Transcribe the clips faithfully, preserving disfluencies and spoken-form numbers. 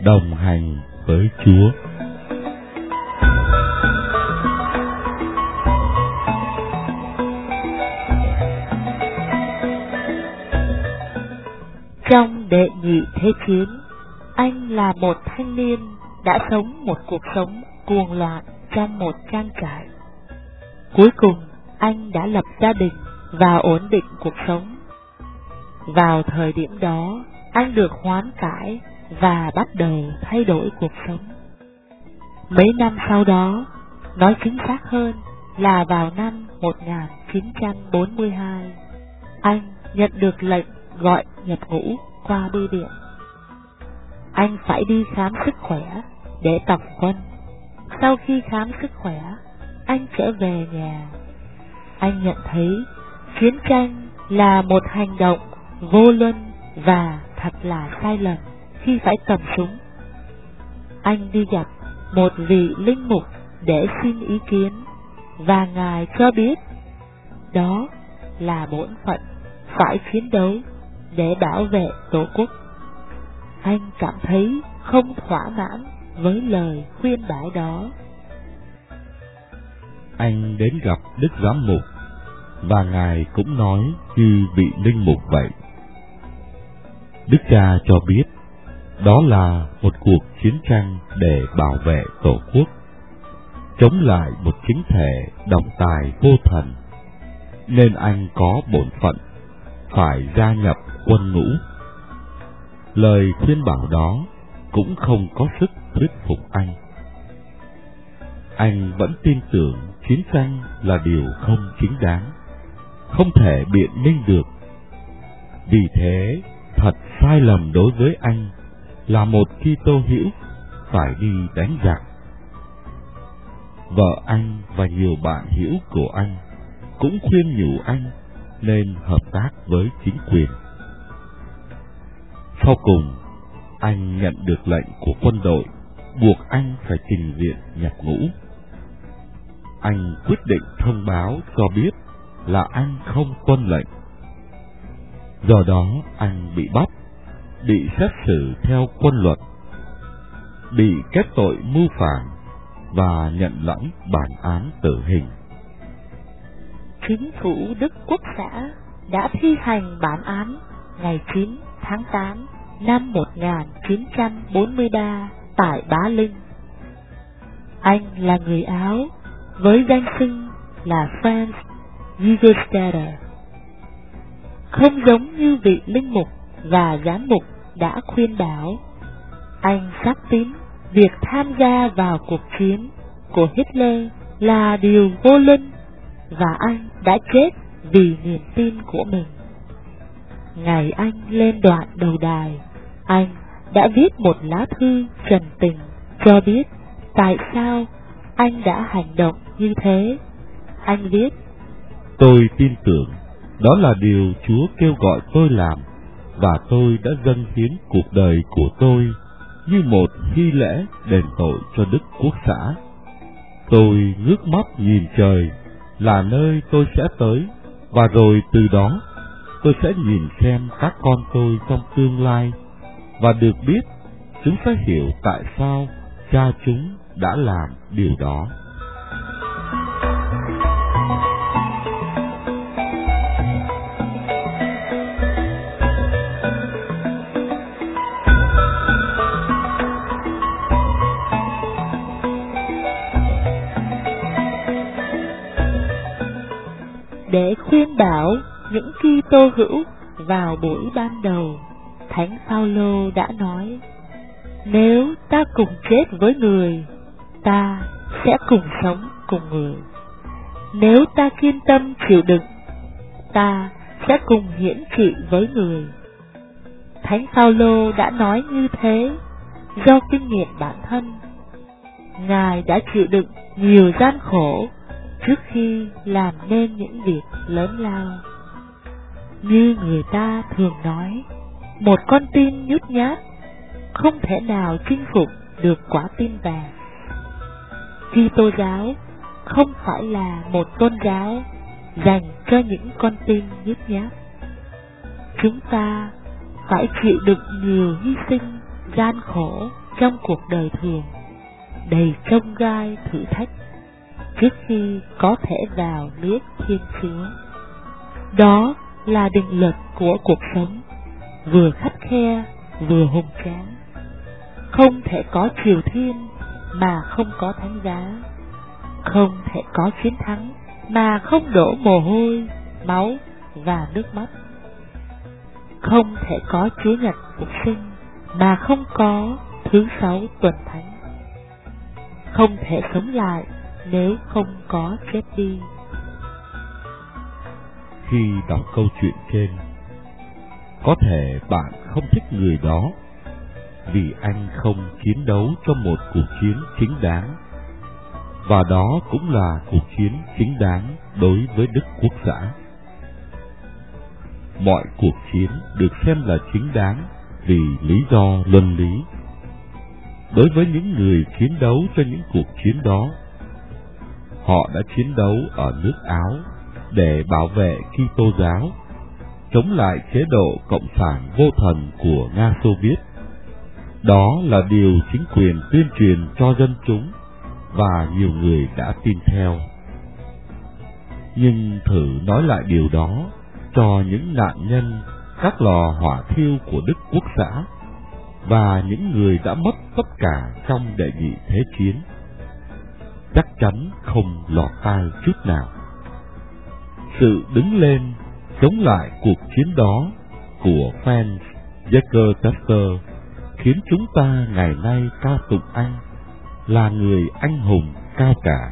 đồng hành với Chúa. Trong đệ nhị thế chiến, anh là một thanh niên đã sống một cuộc sống cuồng loạn trong một trang trại. Cuối cùng, anh đã lập gia đình và ổn định cuộc sống. Vào thời điểm đó, anh được hoán cải và bắt đầu thay đổi cuộc sống. Mấy năm sau đó, nói chính xác hơn là vào năm một nghìn chín trăm bốn mươi hai, anh nhận được lệnh gọi nhập ngũ qua bưu điện. Anh phải đi khám sức khỏe để tập quân. Sau khi khám sức khỏe, anh trở về nhà. Anh nhận thấy chiến tranh là một hành động vô luân và thật là sai lầm khi phải cầm súng. Anh đi gặp một vị linh mục để xin ý kiến, và ngài cho biết đó là bổn phận phải chiến đấu để bảo vệ Tổ quốc. Anh cảm thấy không thỏa mãn với lời khuyên bảo đó. Anh đến gặp Đức Giám mục, và ngài cũng nói như vị linh mục vậy. Đức cha cho biết đó là một cuộc chiến tranh để bảo vệ Tổ quốc, chống lại một chính thể độc tài vô thần, nên anh có bổn phận phải gia nhập quân ngũ. Lời khuyên bảo đó cũng không có sức thuyết phục anh. Anh vẫn tin tưởng chiến tranh là điều không chính đáng, không thể biện minh được. Vì thế, thật sai lầm đối với anh là một Kitô hữu phải đi đánh giặc. Vợ anh và nhiều bạn hữu của anh cũng khuyên nhủ anh nên hợp tác với chính quyền. Sau cùng, anh nhận được lệnh của quân đội buộc anh phải trình diện nhập ngũ. Anh quyết định thông báo cho biết là anh không tuân lệnh. Do đó anh bị bắt, bị xét xử theo quân luật, bị kết tội mưu phản và nhận lãnh bản án tử hình. Chính phủ Đức Quốc xã đã thi hành bản án ngày chín tháng tám năm một nghìn chín trăm bốn mươi ba tại Bá Linh. Anh là người Áo với danh xưng là Franz Jägerstätter. Không giống như vị linh mục và giám mục đã khuyên bảo, anh xác tín việc tham gia vào cuộc chiến của Hitler là điều vô linh, và anh đã chết vì niềm tin của mình. Ngày anh lên đoạn đầu đài, anh đã viết một lá thư trần tình cho biết tại sao anh đã hành động như thế. Anh viết: Tôi tin tưởng đó là điều Chúa kêu gọi tôi làm, và tôi đã dâng hiến cuộc đời của tôi như một hy lễ đền tội cho Đức Quốc xã. Tôi ngước mắt nhìn trời là nơi tôi sẽ tới, và rồi từ đó tôi sẽ nhìn xem các con tôi trong tương lai, và được biết chúng sẽ hiểu tại sao cha chúng đã làm điều đó. Để khuyên bảo những Kitô hữu vào buổi ban đầu, Thánh Phaolô đã nói: nếu ta cùng chết với người, ta sẽ cùng sống cùng người. Nếu ta kiên tâm chịu đựng, ta sẽ cùng hiển trị với người. Thánh Phaolô đã nói như thế do kinh nghiệm bản thân. Ngài đã chịu đựng nhiều gian khổ trước khi làm nên những việc lớn lao. Như người ta thường nói, một con tim nhút nhát không thể nào chinh phục được quả tim vàng. Kitô giáo không phải là một tôn giáo dành cho những con tim nhút nhát. Chúng ta phải chịu đựng nhiều hy sinh, gian khổ trong cuộc đời thường, đầy chông gai thử thách, trước khi có thể vào nước Thiên Chúa. Đó là định luật của cuộc sống, vừa khắt khe vừa hùng tráng. Không thể có triều thiên mà không có thánh giá, không thể có chiến thắng mà không đổ mồ hôi, máu và nước mắt. Không thể có Chúa Nhật phục sinh mà không có thứ sáu tuần thánh. Không thể sống lại nếu không có chết đi. Khi đọc câu chuyện trên, có thể bạn không thích người đó vì anh không chiến đấu cho một cuộc chiến chính đáng, và đó cũng là cuộc chiến chính đáng đối với Đức Quốc xã. Mọi cuộc chiến được xem là chính đáng vì lý do luân lý. Đối với những người chiến đấu cho những cuộc chiến đó, họ đã chiến đấu ở nước Áo để bảo vệ Kitô giáo, chống lại chế độ cộng sản vô thần của Nga Xô Viết. Đó là điều chính quyền tuyên truyền cho dân chúng và nhiều người đã tin theo. Nhưng thử nói lại điều đó cho những nạn nhân các lò hỏa thiêu của Đức Quốc xã và những người đã mất tất cả trong đệ nhị thế chiến, chắc chắn không lọt tai chút nào. Sự đứng lên chống lại cuộc chiến đó của Franz Jägermeister khiến chúng ta ngày nay ca tụng anh là người anh hùng cao cả.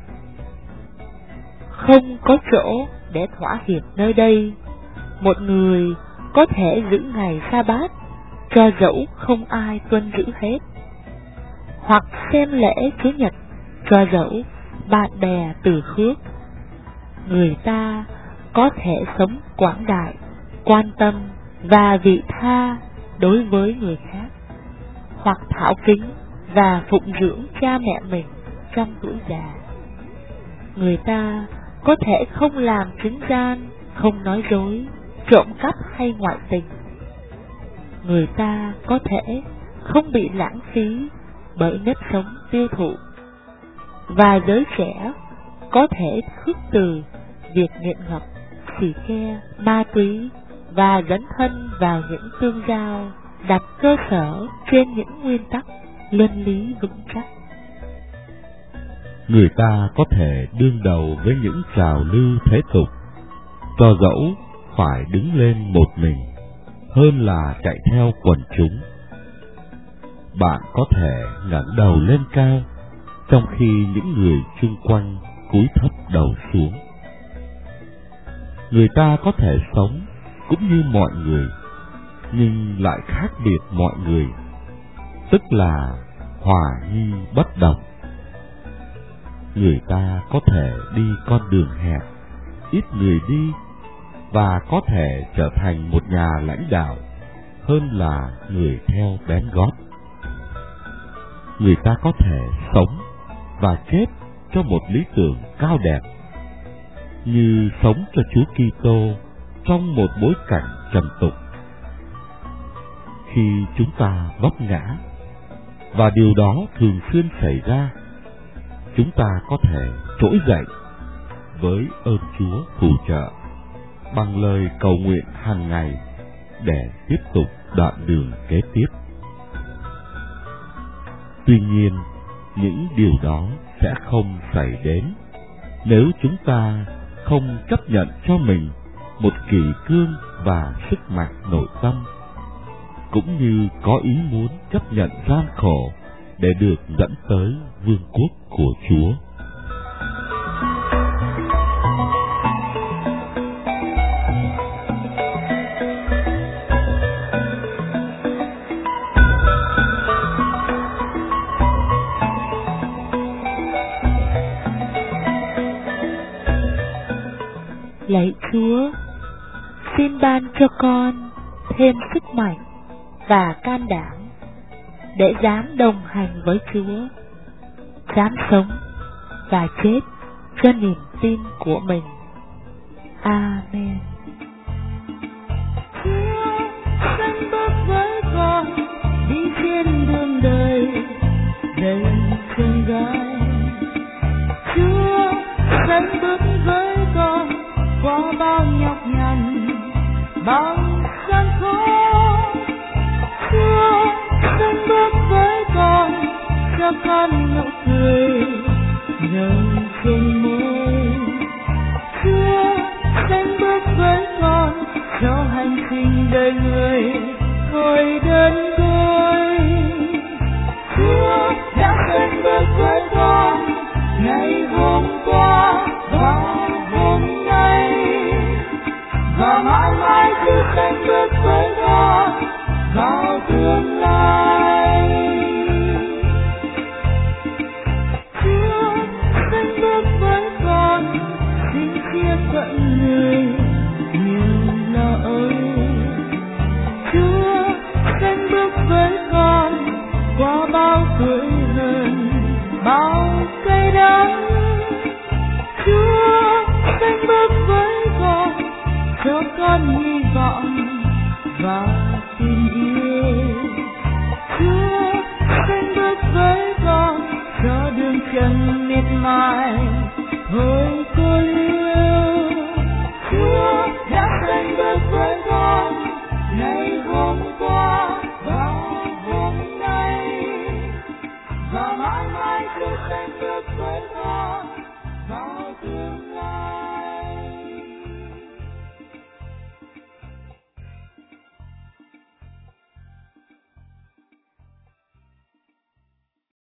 Không có chỗ để thỏa hiệp nơi đây. Một người có thể giữ ngày sa bát cho dẫu không ai tuân giữ hết, hoặc xem lễ Chúa Nhật cho dẫu bạn bè từ khước. Người ta có thể sống quảng đại, quan tâm và vị tha đối với người khác, hoặc thảo kính và phụng dưỡng cha mẹ mình trong tuổi già. Người ta có thể không làm chứng gian, không nói dối, trộm cắp hay ngoại tình. Người ta có thể không bị lãng phí bởi nếp sống tiêu thụ. Và giới trẻ có thể khước từ việc nghiện ngập, xì ke, ma túy và dấn thân vào những tương giao đặt cơ sở trên những nguyên tắc luân lý vững chắc. Người ta có thể đương đầu với những trào lưu thế tục, cho dẫu phải đứng lên một mình hơn là chạy theo quần chúng. Bạn có thể ngẩng đầu lên cao trong khi những người chung quanh cúi thấp đầu xuống. Người ta có thể sống cũng như mọi người, nhưng lại khác biệt mọi người, tức là hòa nhi bất đồng. Người ta có thể đi con đường hẹp, ít người đi, và có thể trở thành một nhà lãnh đạo hơn là người theo bén gót. Người ta có thể sống và chết cho một lý tưởng cao đẹp, như sống cho Chúa Kitô trong một bối cảnh trần tục. Khi chúng ta vấp ngã, và điều đó thường xuyên xảy ra, chúng ta có thể trỗi dậy với ơn Chúa phù trợ bằng lời cầu nguyện hàng ngày để tiếp tục đoạn đường kế tiếp. Tuy nhiên, những điều đó sẽ không xảy đến nếu chúng ta không chấp nhận cho mình một kỷ cương và sức mạnh nội tâm, cũng như có ý muốn chấp nhận gian khổ để được dẫn tới vương quốc của Chúa. Lạy Chúa, xin ban cho con thêm sức mạnh và can đảm để dám đồng hành với Chúa, dám sống và chết cho niềm tin của mình. Amen. Chúa dẫn bước với con đi trên đường đời, qua bao nhọc nhằn, bao gian khó. Chúa xin bước với con, cho con nụ cười nồng trên môi. Chúa xin bước với con, cho hành trình đời người thôi đơn côi. Chúa đã xin bước với con ngày hôm qua và hôm nay, và mãi mãi Chúa xin bước với con vào tương lai. Chúa xin bước với con, xin chia tận người nhiều lo âu. Chúa xin bước với con qua bao tuổi hờn, bao cay đắng. Chúa xin bước với con, cho con hy vọng và tình yêu. Chúa xin bước với con, cho đường chân miệt mài